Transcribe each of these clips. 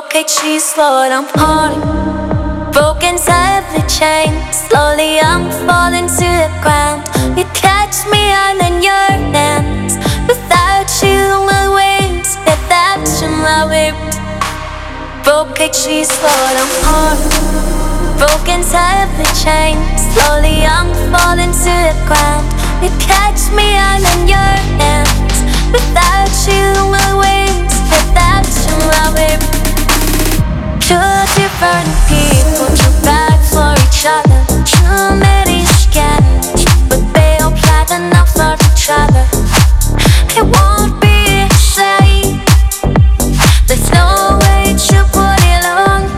she's slowed, I'm falling. Broken tightly chained. Slowly I'm falling to the ground. You catch me on in your hands. Without you my wings, without you my whips. she's slowed, I'm falling. Broken tightly chained. Slowly I'm falling to the ground. You catch me on in your hands. Without you my wings, without you my whips. Two different people, too bad for each other. Too many scans, but they all plot enough for each other. It won't be safe. There's no way to put it on.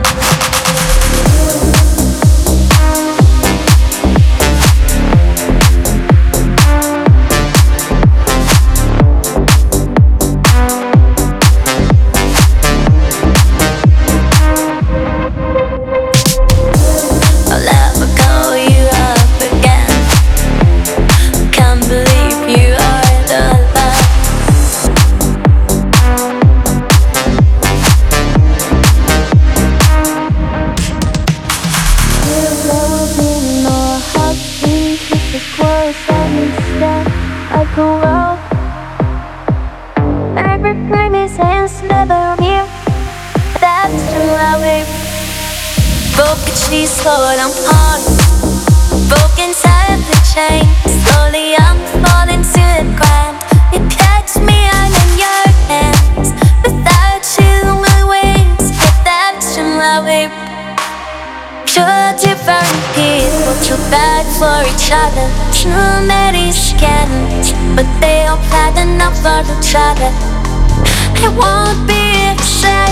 She's slowed, I'm falling. Broken tightly chained. Slowly I'm falling to the ground. You catch me on in your hands. Without you my wings, without you my whip. Two different people, too bad for each other. Too many scans, but they all plot enough for each other. It won't be sad.